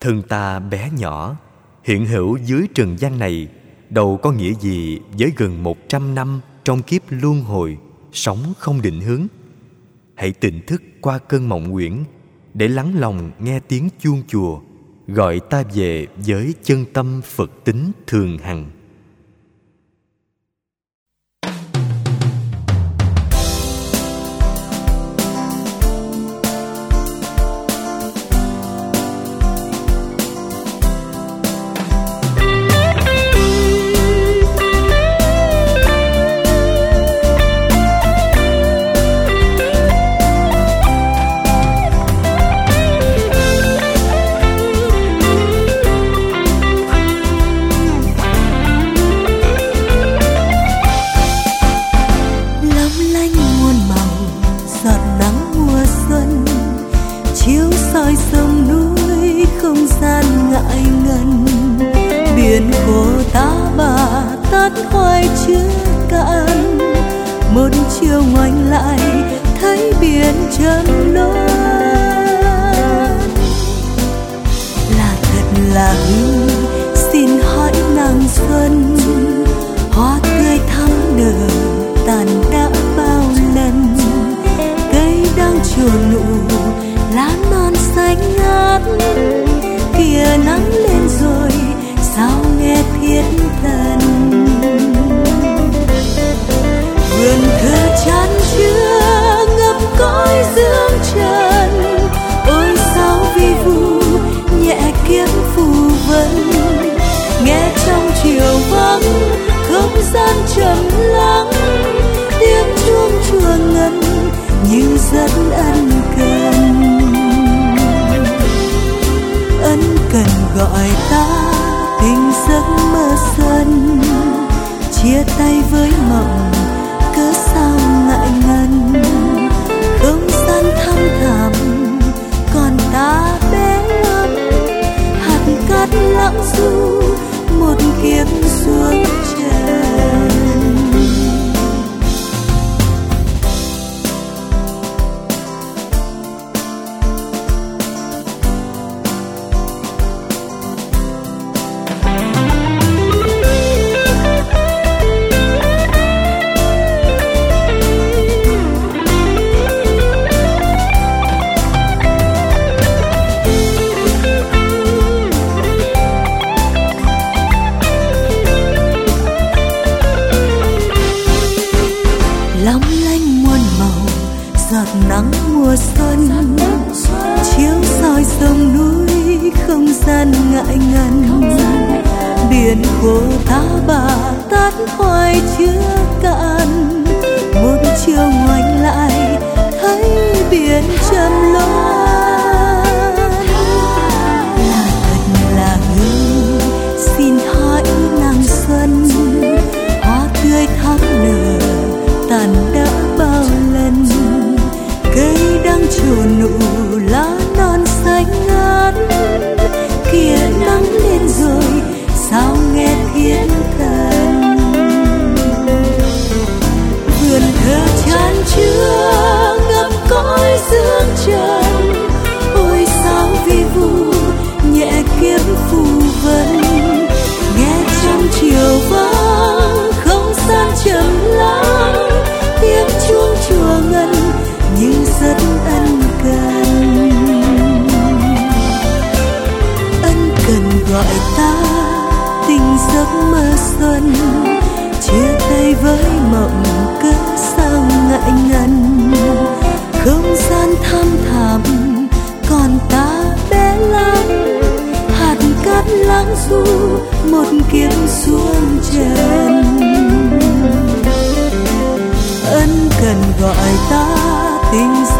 Thân ta bé nhỏ, hiện hữu dưới trần gian này, đâu có nghĩa gì với gần 100 năm trong kiếp luân hồi, sống không định hướng. Hãy tỉnh thức qua cơn mộng uyển, để lắng lòng nghe tiếng chuông chùa, gọi ta về với chân tâm Phật tính thường hằng. Một chiều ngoảnh lại thấy biển trầm luân, là thật là hư. Xin hỏi nàng xuân, hoa tươi thắm nở tàn đã bao lần. Cây đang chùa nụ lá non xanh ngát, kìa nắng lên rồi sao nghe thiết thần. Vườn thơ chán chứa ngập cõi dương trần, ôi sao vi vu nhẹ kiếm phù vân. Nghe trong chiều vắng không gian trầm lắng, tiếng chuông chùa ngân như rất ân cần. Ân cần gọi ta tình giấc mơ xuân, chia tay với mộng cớ sao ngại ngần. Không gian thăm thẳm còn ta bé lắm, hạt cát lãng du một kiếp xuống trần. Nắng mùa xuân chiếu soi sông núi, không gian ngại ngần. Biển khổ ta bà tát hoài chưa cạn, một chiều ngoảnh lại thấy biển trầm luân. Là thật là hư, xin hỏi nàng xuân, hoa tươi thắm nở tàn đã bao lần. Cây đang trổ nụ lá non xanh ngát, kìa nắng lên rồi sao nghe thiên thần. Vườn thơ chan chứa ngập cõi dương trần, ôi sao vi vu nhẹ kiếm phù vân. Nghe trong chiều vắng không gian trầm lắng, tiếng chuông chùa ngân như rất ân cần. Ân cần gọi ta tình giấc mơ xuân, chia tay với mộng cớ sao ngại ngần. Không gian thăm thẳm còn ta bé lắm, hạt cát lãng du một kiếp xuống trần. Ân cần gọi ta tình